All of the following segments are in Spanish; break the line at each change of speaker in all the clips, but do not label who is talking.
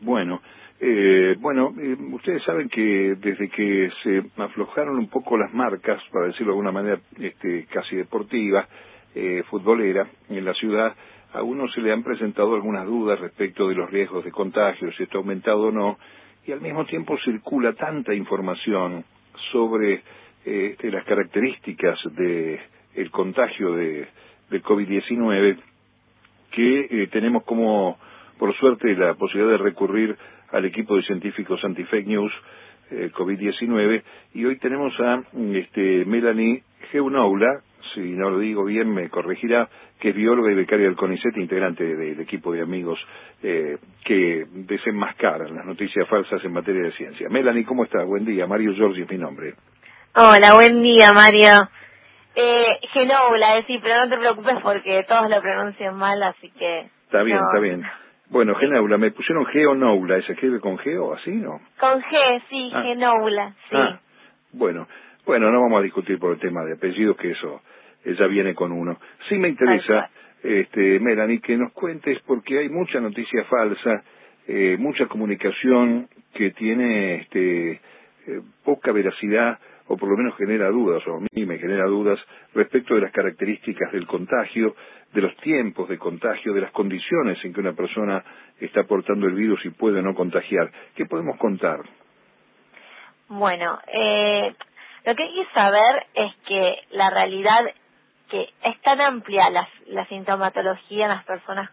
Ustedes saben que desde que se aflojaron un poco las marcas, para decirlo de alguna manera casi deportiva, futbolera, en la ciudad, a uno se le han presentado algunas dudas respecto de los riesgos de contagio, si esto ha aumentado o no, y al mismo tiempo circula tanta información sobre las características del contagio del COVID-19 que tenemos como, por suerte, la posibilidad de recurrir al equipo de científicos anti-fake news COVID-19, y hoy tenemos a Melanie Geunoula, si no lo digo bien me corregirá, que es bióloga y becaria del CONICET, integrante del equipo de amigos que desenmascaran las noticias falsas en materia de ciencia. Melanie, ¿cómo está? Buen día. Mario Giorgi es mi nombre.
Hola, buen día, Mario. Genoula, sí, pero no te preocupes porque todos lo pronuncian mal, así que...
Está bien,
no.
está bien. Bueno, Genoula, me pusieron Geonoula, ¿se escribe con G o así, no?
Con G, sí, Genoula, sí.
Bueno, no vamos a discutir por el tema de apellidos, que eso ya viene con uno. Sí me interesa, Melanie, que nos cuentes, porque hay mucha noticia falsa, mucha comunicación que tiene poca veracidad, o por lo menos genera dudas, o a mí me genera dudas, respecto de las características del contagio, de los tiempos de contagio, de las condiciones en que una persona está portando el virus y puede no contagiar. ¿Qué podemos contar?
Bueno, lo que hay que saber es que la realidad que es tan amplia la sintomatología en las personas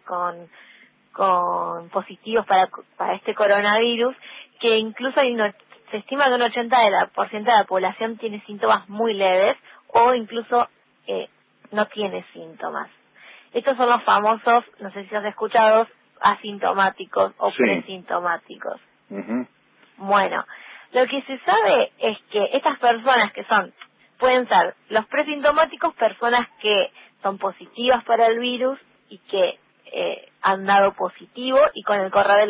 con positivos para este coronavirus, que incluso se estima que un 80% de la población tiene síntomas muy leves o incluso no tiene síntomas. Estos son los famosos, no sé si has escuchado, asintomáticos o presintomáticos.
Uh-huh.
Bueno, lo que se sabe es que estas personas pueden ser los presintomáticos, personas que son positivas para el virus y que han dado positivo y con el correr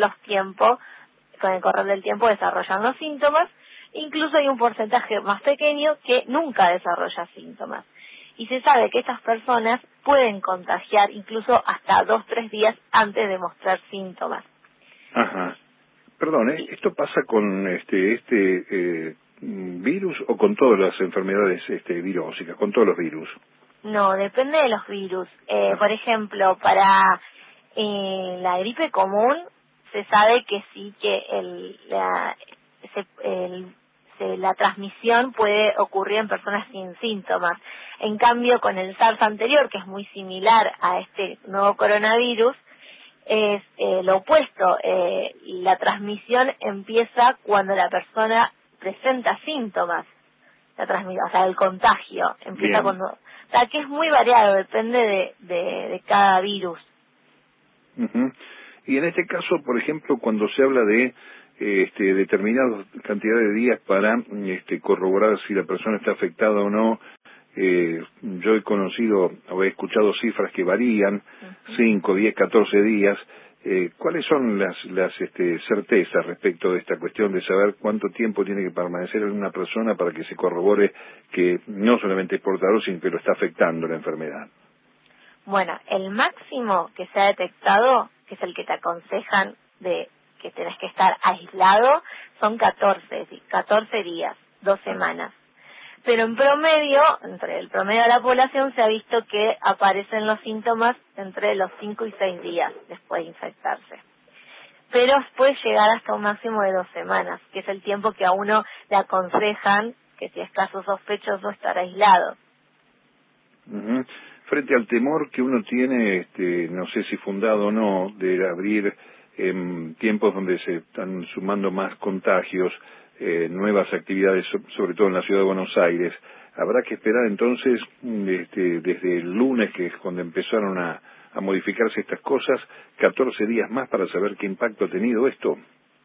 del tiempo desarrollan los síntomas. Incluso hay un porcentaje más pequeño que nunca desarrolla síntomas. Y se sabe que estas personas pueden contagiar incluso hasta 2-3 días antes de mostrar síntomas.
Ajá. Perdón, ¿esto pasa con virus o con todas las enfermedades virósicas, con todos los virus?
No, depende de los virus. Por ejemplo, para la gripe común se sabe que sí que la transmisión puede ocurrir en personas sin síntomas. En cambio, con el SARS anterior, que es muy similar a este nuevo coronavirus, es lo opuesto. La transmisión empieza cuando la persona presenta síntomas. O sea, el contagio empieza cuando... O sea, que es muy variado, depende de cada virus.
Uh-huh. Y en este caso, por ejemplo, cuando se habla de determinada cantidad de días para corroborar si la persona está afectada o no, yo he conocido o he escuchado cifras que varían, 5, 10, 14 días. ¿Cuáles son las certezas respecto de esta cuestión de saber cuánto tiempo tiene que permanecer en una persona para que se corrobore que no solamente es portador, sino que lo está afectando la enfermedad?
Bueno, el máximo que se ha detectado, que es el que te aconsejan de que tenés que estar aislado, son 14 días, 2 semanas. Pero en promedio, entre el promedio de la población, se ha visto que aparecen los síntomas entre los 5 y 6 días después de infectarse. Pero puede llegar hasta un máximo de 2 semanas, que es el tiempo que a uno le aconsejan que si es caso sospechoso estar aislado.
Uh-huh. Frente al temor que uno tiene, no sé si fundado o no, de abrir en tiempos donde se están sumando más contagios, nuevas actividades, sobre todo en la ciudad de Buenos Aires, habrá que esperar entonces desde el lunes, que es cuando empezaron a modificarse estas cosas, 14 días más para saber qué impacto ha tenido esto.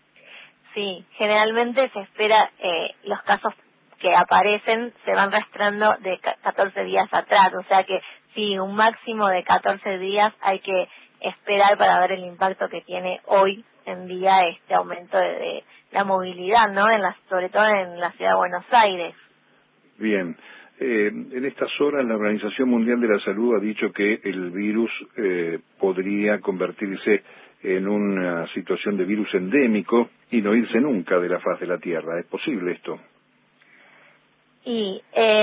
Sí, generalmente se espera, los casos que aparecen se van rastreando de 14 días atrás, o sea que sí, un máximo de 14 días hay que esperar para ver el impacto que tiene hoy en día este aumento de la movilidad, ¿no? Sobre todo en la ciudad de Buenos Aires.
Bien. En estas horas la Organización Mundial de la Salud ha dicho que el virus podría convertirse en una situación de virus endémico y no irse nunca de la faz de la Tierra. ¿Es posible esto?
Y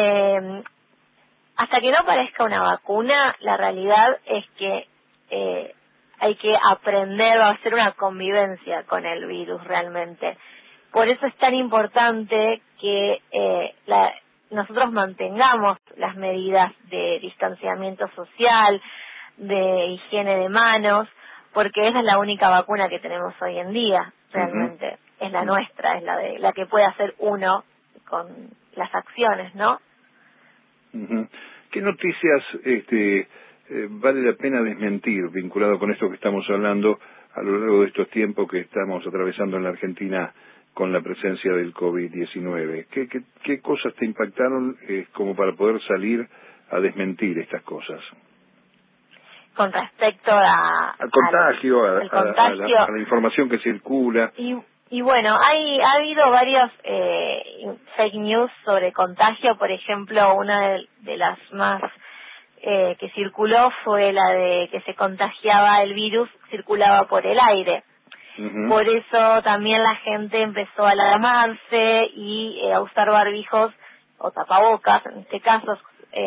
hasta que no aparezca una vacuna, la realidad es que hay que aprender a hacer una convivencia con el virus realmente. Por eso es tan importante que nosotros mantengamos las medidas de distanciamiento social, de higiene de manos, porque esa es la única vacuna que tenemos hoy en día, realmente. Es la nuestra, es la que puede hacer uno con las acciones, ¿no?
¿Qué noticias vale la pena desmentir vinculado con esto que estamos hablando a lo largo de estos tiempos que estamos atravesando en la Argentina con la presencia del COVID-19? ¿Qué cosas te impactaron como para poder salir a desmentir estas cosas?
Con respecto al contagio,
a la información que circula.
Y bueno, ha habido varios fake news sobre contagio. Por ejemplo, una de las más que circuló fue la de que se contagiaba el virus, circulaba por el aire. Por eso también la gente empezó a alarmarse y a usar barbijos o tapabocas, en este caso,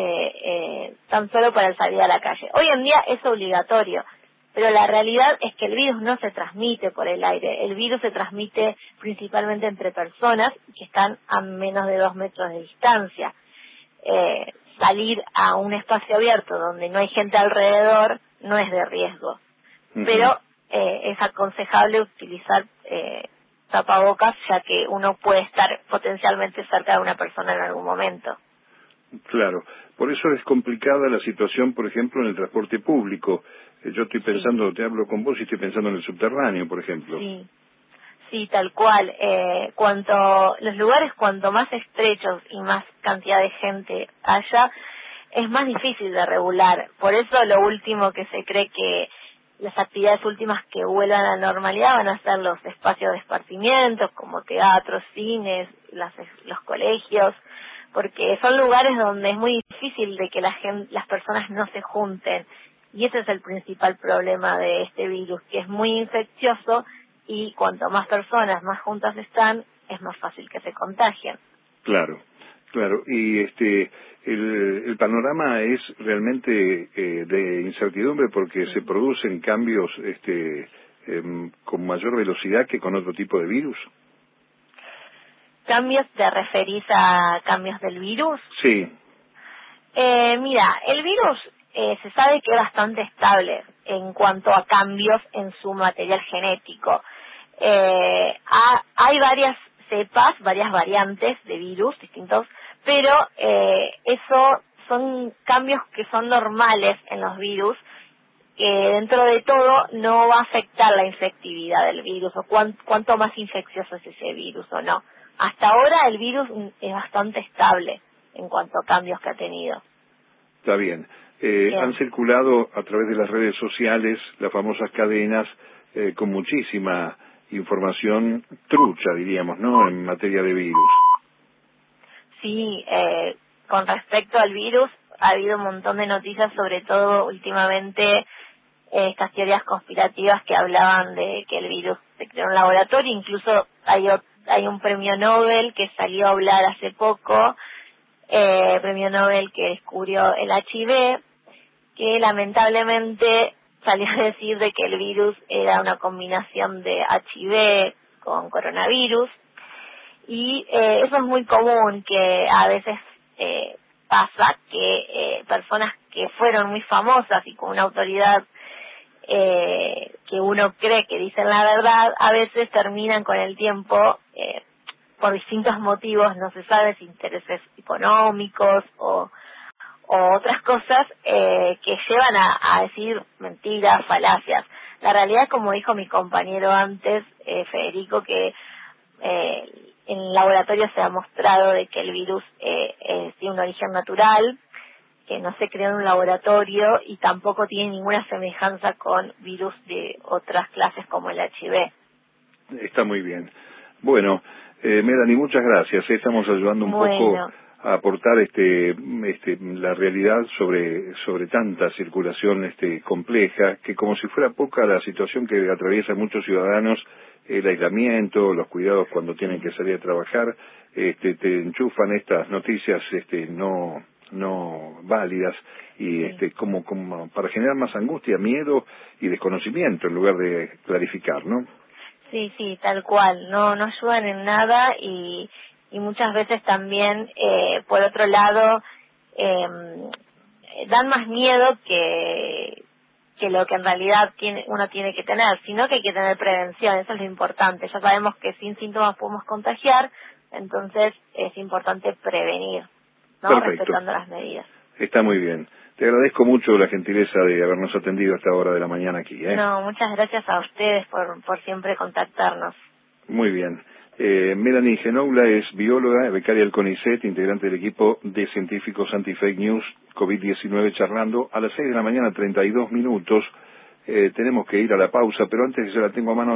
tan solo para salir a la calle. Hoy en día es obligatorio, pero la realidad es que el virus no se transmite por el aire. El virus se transmite principalmente entre personas que están a menos de 2 metros de distancia. Salir a un espacio abierto donde no hay gente alrededor no es de riesgo, pero es aconsejable utilizar tapabocas, ya que uno puede estar potencialmente cerca de una persona en algún momento. Claro,
por eso es complicada la situación, por ejemplo, en el transporte público. Yo estoy pensando, te hablo con vos y estoy pensando en el subterráneo, por ejemplo.
Sí, tal cual. Los lugares cuanto más estrechos y más cantidad de gente haya, es más difícil de regular. Por eso lo último que se cree que las actividades últimas que vuelvan a la normalidad van a ser los espacios de esparcimiento, como teatros, cines, los colegios, porque son lugares donde es muy difícil de que las personas no se junten. Y ese es el principal problema de este virus, que es muy infeccioso y cuanto más personas más juntas están, es más fácil que se contagien.
Claro. Y el panorama es realmente de incertidumbre porque se producen cambios con mayor velocidad que con otro tipo de virus.
¿Cambios te referís a cambios del virus?
Sí.
Mira, el virus se sabe que es bastante estable en cuanto a cambios en su material genético. Hay varias cepas, varias variantes de virus distintos, pero eso son cambios que son normales en los virus, que dentro de todo no va a afectar la infectividad del virus o cuánto más infeccioso es ese virus o no. Hasta ahora el virus es bastante estable en cuanto a cambios que ha tenido.
Está bien. Han circulado a través de las redes sociales las famosas cadenas con muchísima información trucha, diríamos, ¿no?, en materia de virus.
Sí, con respecto al virus ha habido un montón de noticias, sobre todo últimamente estas teorías conspirativas que hablaban de que el virus se creó en un laboratorio. Incluso hay un premio Nobel que salió a hablar hace poco, premio Nobel que descubrió el HIV, que lamentablemente salió a decir de que el virus era una combinación de HIV con coronavirus. Y eso es muy común, que a veces pasa que personas que fueron muy famosas y con una autoridad que uno cree que dicen la verdad, a veces terminan con el tiempo, por distintos motivos, no se sabe si intereses económicos o otras cosas, que llevan a decir mentiras, falacias. La realidad, como dijo mi compañero antes, Federico, que en el laboratorio se ha mostrado de que el virus tiene un origen natural, que no se creó en un laboratorio y tampoco tiene ninguna semejanza con virus de otras clases como el HIV.
Está muy bien. Bueno, Melanie, muchas gracias. Estamos ayudando un poco a aportar la realidad sobre tanta circulación compleja, que como si fuera poca la situación que atraviesan muchos ciudadanos, el aislamiento, los cuidados cuando tienen que salir a trabajar, te enchufan estas noticias no válidas y como para generar más angustia, miedo y desconocimiento en lugar de clarificar, ¿no?
Sí, sí, tal cual, no ayudan en nada y muchas veces también, por otro lado, dan más miedo que lo que en realidad uno tiene que tener, sino que hay que tener prevención, eso es lo importante. Ya sabemos que sin síntomas podemos contagiar, entonces es importante prevenir, ¿no?
Perfecto.
Respetando las medidas.
Está muy bien. Te agradezco mucho la gentileza de habernos atendido a esta hora de la mañana aquí.
No, muchas gracias a ustedes por siempre contactarnos.
Muy bien. Melanie Genoula es bióloga, becaria del CONICET, integrante del equipo de científicos anti-fake news COVID-19 charlando a las 6 de la mañana, 32 minutos. Tenemos que ir a la pausa, pero antes ya la tengo a mano.